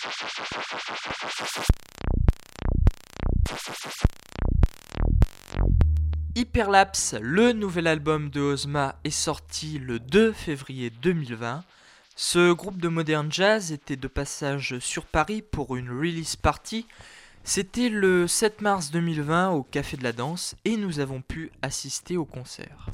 Hyperlapse, le nouvel album de Ozma, est sorti le 2 février 2020. Ce groupe de modern jazz était de passage sur Paris pour une release party. C'était le 7 mars 2020 au Café de la Danse et nous avons pu assister au concert.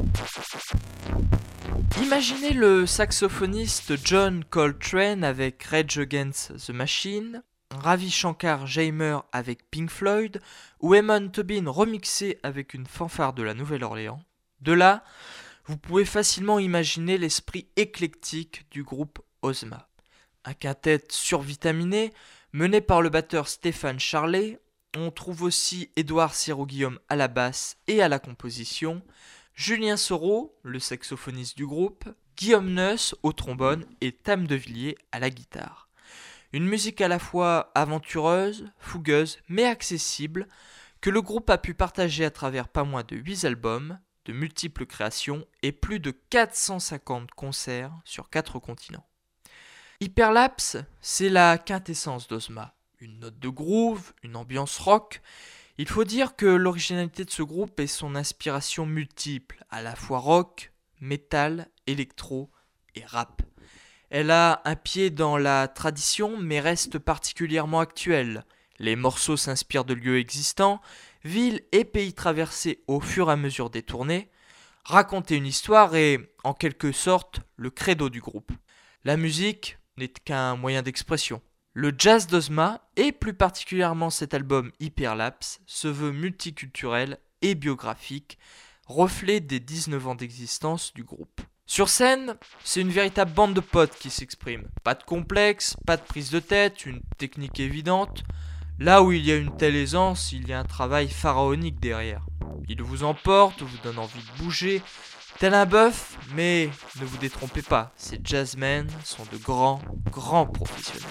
Imaginez le saxophoniste John Coltrane avec Rage Against the Machine, Ravi Shankar Jamer avec Pink Floyd ou Eamon Tobin remixé avec une fanfare de la Nouvelle-Orléans. De là, vous pouvez facilement imaginer l'esprit éclectique du groupe Ozma. Un quintet survitaminé mené par le batteur Stéphane Charlet. On trouve aussi Édouard Sirou-Guillaume à la basse et à la composition, Julien Soro, le saxophoniste du groupe, Guillaume Neuss au trombone et Tam Devilliers à la guitare. Une musique à la fois aventureuse, fougueuse, mais accessible, que le groupe a pu partager à travers pas moins de 8 albums, de multiples créations et plus de 450 concerts sur 4 continents. Hyperlapse, c'est la quintessence d'Ozma. Une note de groove, une ambiance rock. Il faut dire que l'originalité de ce groupe est son inspiration multiple, à la fois rock, metal, électro et rap. Elle a un pied dans la tradition mais reste particulièrement actuelle. Les morceaux s'inspirent de lieux existants, villes et pays traversés au fur et à mesure des tournées. Raconter une histoire est, en quelque sorte, le credo du groupe. La musique n'est qu'un moyen d'expression. Le jazz d'Ozma, et plus particulièrement cet album Hyperlapse, se veut multiculturel et biographique, reflet des 19 ans d'existence du groupe. Sur scène, c'est une véritable bande de potes qui s'exprime. Pas de complexe, pas de prise de tête, une technique évidente. Là où il y a une telle aisance, il y a un travail pharaonique derrière. Il vous emporte, vous donne envie de bouger, tel un bœuf, mais ne vous détrompez pas, ces jazzmen sont de grands professionnels.